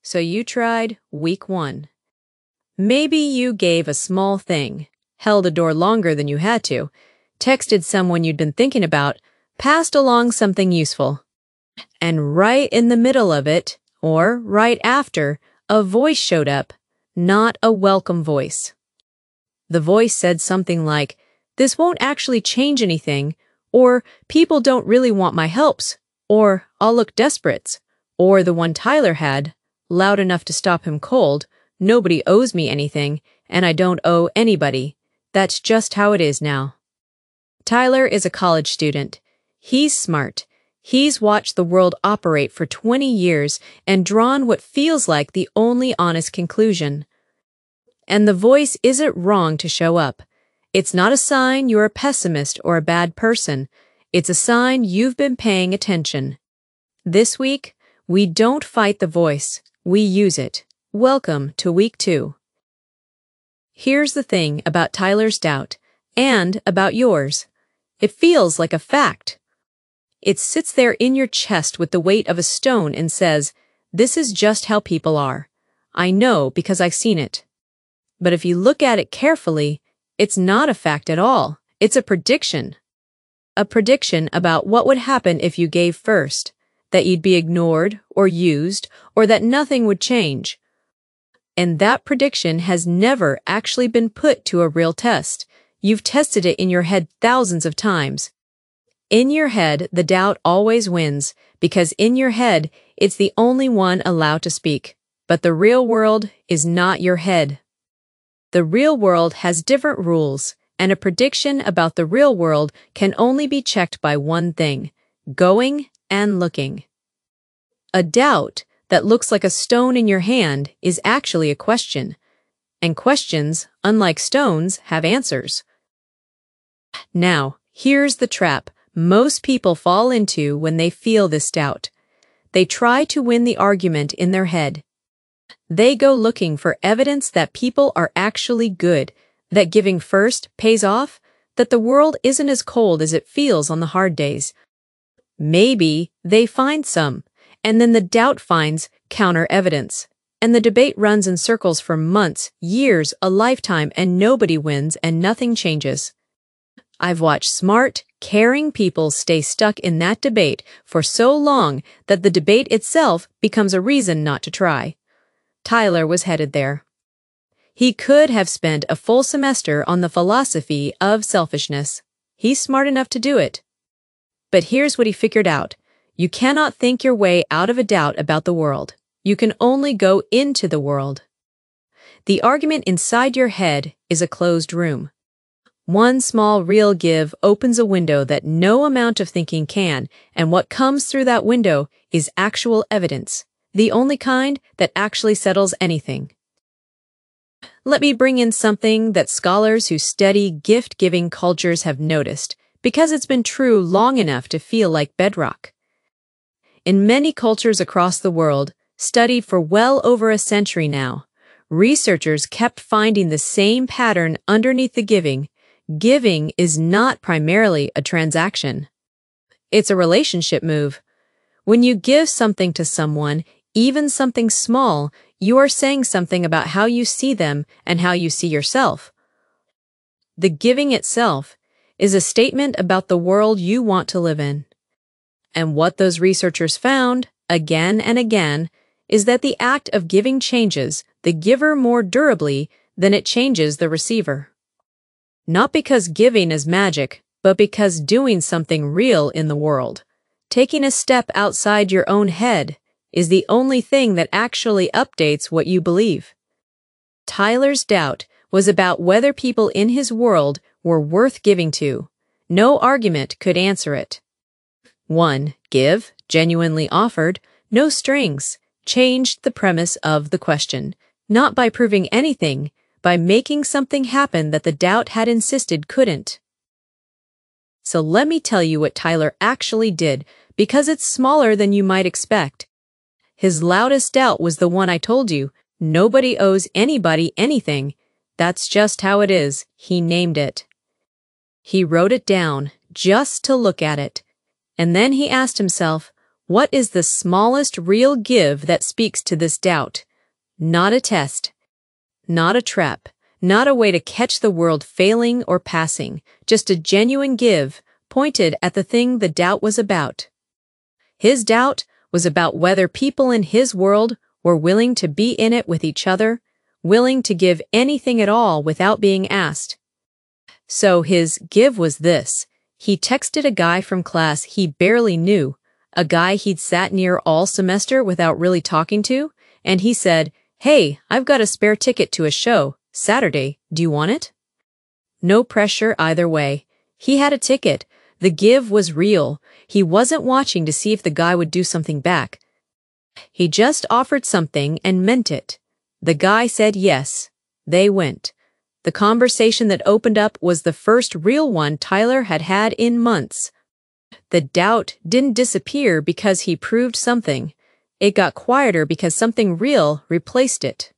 So you tried week 1. Maybe you gave a small thing, held a door longer than you had to, texted someone you'd been thinking about, passed along something useful. And right in the middle of it, or right after, a voice showed up, not a welcome voice. The voice said something like, "This won't actually change anything," or "People don't really want my helps," or "I'll look desperate," or the one Tyler had, loud enough to stop him cold, "Nobody owes me anything, and I don't owe anybody. That's just how it is now." Tyler is a college student. He's smart. He's watched the world operate for 20 years and drawn what feels like the only honest conclusion. And the voice isn't wrong to show up. It's not a sign you're a pessimist or a bad person. It's a sign you've been paying attention. This week, we don't fight the voice. We use it. Welcome to week 2. Here's the thing about Tyler's doubt, and about yours. It feels like a fact. It sits there in your chest with the weight of a stone and says, "This is just how people are. I know because I've seen it." But if you look at it carefully, it's not a fact at all. It's a prediction. A prediction about what would happen if you gave first, that you'd be ignored or used, or that nothing would change. And that prediction has never actually been put to a real test. You've tested it in your head thousands of times. In your head, the doubt always wins, because in your head, it's the only one allowed to speak. But the real world is not your head. The real world has different rules, and a prediction about the real world can only be checked by one thing: going and looking. A doubt that looks like a stone in your hand is actually a question, and questions, unlike stones, have answers. Now, here's the trap most people fall into when they feel this doubt. They try to win the argument in their head. They go looking for evidence that people are actually good, that giving first pays off, that the world isn't as cold as it feels on the hard days. Maybe they find some, and then the doubt finds counter evidence. And the debate runs in circles for months, years, a lifetime, and nobody wins and nothing changes. I've watched smart, caring people stay stuck in that debate for so long that the debate itself becomes a reason not to try. Tyler was headed there. He could have spent a full semester on the philosophy of selfishness. He's smart enough to do it. But here's what he figured out. You cannot think your way out of a doubt about the world. You can only go into the world. The argument inside your head is a closed room. One small real give opens a window that no amount of thinking can, and what comes through that window is actual evidence, the only kind that actually settles anything. Let me bring in something that scholars who study gift-giving cultures have noticed, because it's been true long enough to feel like bedrock. In many cultures across the world, studied for well over a century now, researchers kept finding the same pattern underneath the giving. Giving is not primarily a transaction. It's a relationship move. When you give something to someone, even something small, you are saying something about how you see them and how you see yourself. The giving itself is a statement about the world you want to live in. And what those researchers found, again and again, is that the act of giving changes the giver more durably than it changes the receiver. Not because giving is magic, but because doing something real in the world, taking a step outside your own head, is the only thing that actually updates what you believe. Tyler's doubt was about whether people in his world were worth giving to. No argument could answer it. 1. Give, genuinely offered, no strings, changed the premise of the question, not by proving anything, by making something happen that the doubt had insisted couldn't. So let me tell you what Tyler actually did, because it's smaller than you might expect. His loudest doubt was the one I told you. Nobody owes anybody anything. That's just how it is. He named it. He wrote it down, just to look at it. And then he asked himself, What is the smallest real give that speaks to this doubt? Not a test, not a trap, not a way to catch the world failing or passing, just a genuine give pointed at the thing the doubt was about. His doubt was about whether people in his world were willing to be in it with each other, willing to give anything at all without being asked. So his give was this. He texted a guy from class he barely knew, a guy he'd sat near all semester without really talking to, and he said, "Hey, I've got a spare ticket to a show, Saturday, do you want it?" No pressure either way. He had a ticket. The give was real. He wasn't watching to see if the guy would do something back. He just offered something and meant it. The guy said yes. They went. The conversation that opened up was the first real one Tyler had had in months. The doubt didn't disappear because he proved something. It got quieter because something real replaced it.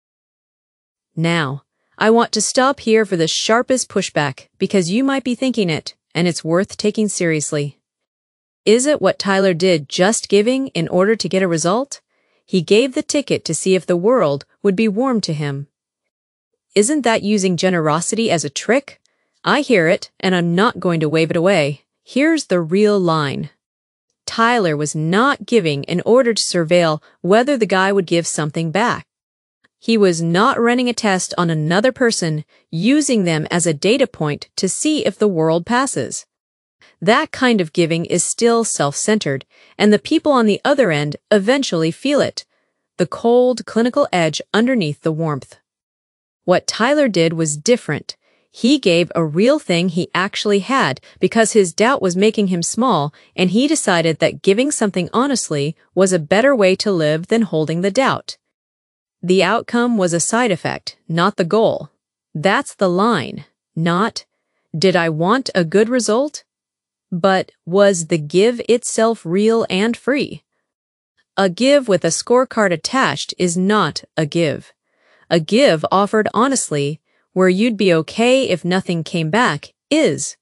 Now, I want to stop here for the sharpest pushback because you might be thinking it, and it's worth taking seriously. Is it what Tyler did just giving in order to get a result? He gave the ticket to see if the world would be warm to him. Isn't that using generosity as a trick? I hear it, and I'm not going to wave it away. Here's the real line. Tyler was not giving in order to surveil whether the guy would give something back. He was not running a test on another person, using them as a data point to see if the world passes. That kind of giving is still self-centered, and the people on the other end eventually feel it, the cold, clinical edge underneath the warmth. What Tyler did was different. He gave a real thing he actually had because his doubt was making him small, and he decided that giving something honestly was a better way to live than holding the doubt. The outcome was a side effect, not the goal. That's the line. Not, did I want a good result? But was the give itself real and free? A give with a scorecard attached is not a give. A give offered honestly, where you'd be okay if nothing came back, is.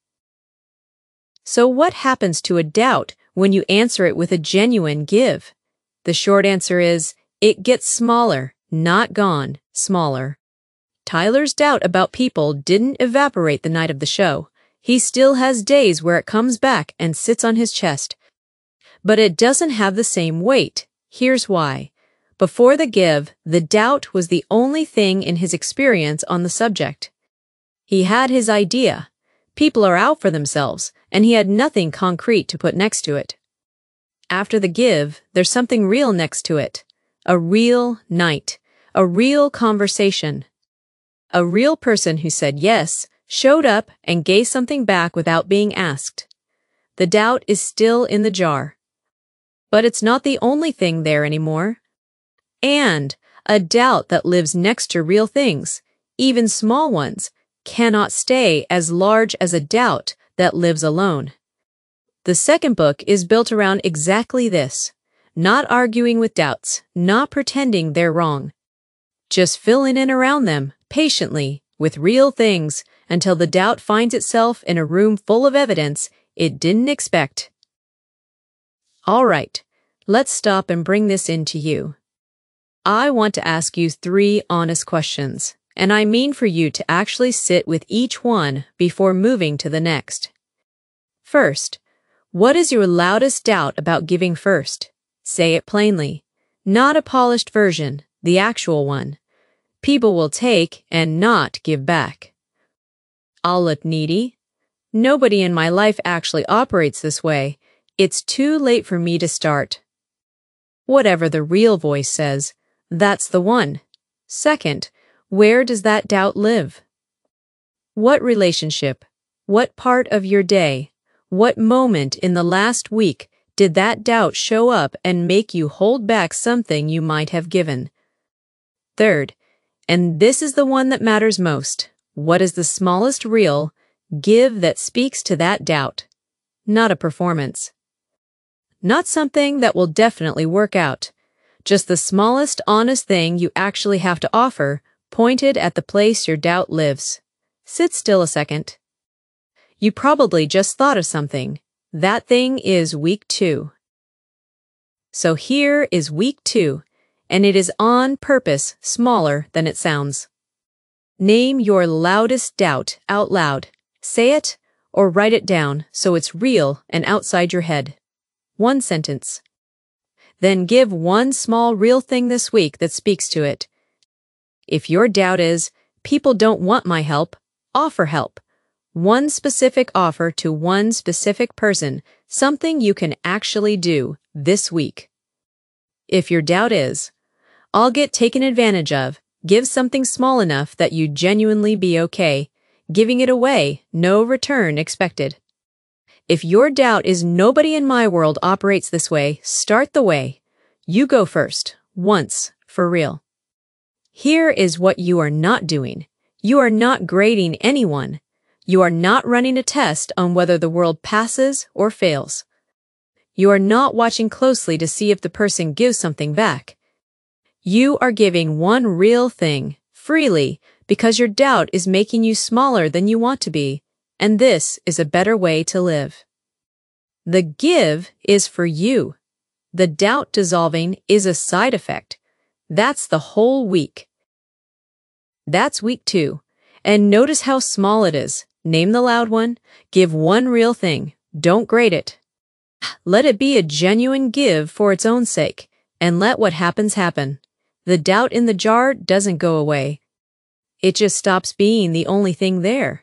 So what happens to a doubt when you answer it with a genuine give? The short answer is, it gets smaller, not gone, smaller. Tyler's doubt about people didn't evaporate the night of the show. He still has days where it comes back and sits on his chest. But it doesn't have the same weight. Here's why. Before the give, the doubt was the only thing in his experience on the subject. He had his idea. People are out for themselves, and he had nothing concrete to put next to it. After the give, there's something real next to it. A real night. A real conversation. A real person who said yes, showed up, and gave something back without being asked. The doubt is still in the jar. But it's not the only thing there anymore. And a doubt that lives next to real things, even small ones, cannot stay as large as a doubt that lives alone. The second book is built around exactly this, not arguing with doubts, not pretending they're wrong. Just filling in around them, patiently, with real things, until the doubt finds itself in a room full of evidence it didn't expect. All right, let's stop and bring this into you. I want to ask you 3 honest questions, and I mean for you to actually sit with each one before moving to the next. First, what is your loudest doubt about giving first? Say it plainly. Not a polished version, the actual one. People will take and not give back. I'll look needy. Nobody in my life actually operates this way. It's too late for me to start. Whatever the real voice says, that's the one. Second, where does that doubt live? What relationship? What part of your day? What moment in the last week did that doubt show up and make you hold back something you might have given? Third, and this is the one that matters most, what is the smallest real give that speaks to that doubt? Not a performance. Not something that will definitely work out. Just the smallest honest thing you actually have to offer, pointed at the place your doubt lives. Sit still a second. You probably just thought of something. That thing is week 2. So here is week 2, and it is on purpose smaller than it sounds. Name your loudest doubt out loud. Say it or write it down so it's real and outside your head. 1 sentence. Then give one small real thing this week that speaks to it. If your doubt is, people don't want my help, offer help. One specific offer to one specific person, something you can actually do this week. If your doubt is, I'll get taken advantage of, give something small enough that you genuinely be okay, giving it away, no return expected. If your doubt is nobody in my world operates this way, start the way. You go first, once, for real. Here is what you are not doing. You are not grading anyone. You are not running a test on whether the world passes or fails. You are not watching closely to see if the person gives something back. You are giving one real thing, freely, because your doubt is making you smaller than you want to be, and this is a better way to live. The give is for you. The doubt dissolving is a side effect. That's the whole week. That's week 2, and notice how small it is. Name the loud one, give one real thing, don't grade it. Let it be a genuine give for its own sake, and let what happens happen. The doubt in the jar doesn't go away. It just stops being the only thing there.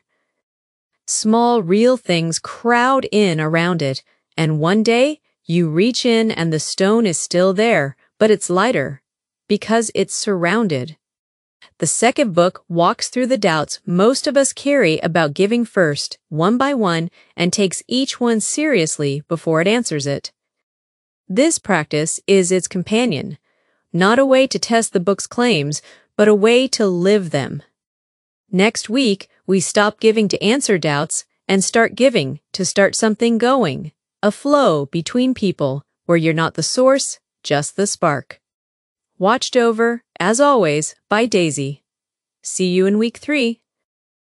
Small, real things crowd in around it, and one day you reach in and the stone is still there, but it's lighter, because it's surrounded. The second book walks through the doubts most of us carry about giving first, one by one, and takes each one seriously before it answers it. This practice is its companion, not a way to test the book's claims, but a way to live them. Next week, we stop giving to answer doubts and start giving to start something going, a flow between people where you're not the source, just the spark. Watched over, as always, by Daisy. See you in week 3.